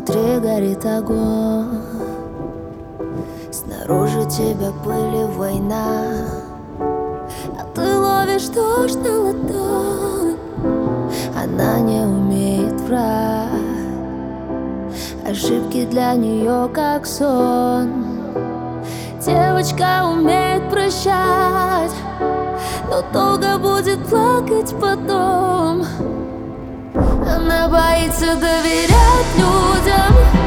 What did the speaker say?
внутри горит огонь. Снаружи тебя пыль и война, а ты ловишь дождь на ладонь. Она не умеет врать, ошибки для нее как сон. Девочка умеет прощать, но долго будет плакать потом. Она боится доверять людям,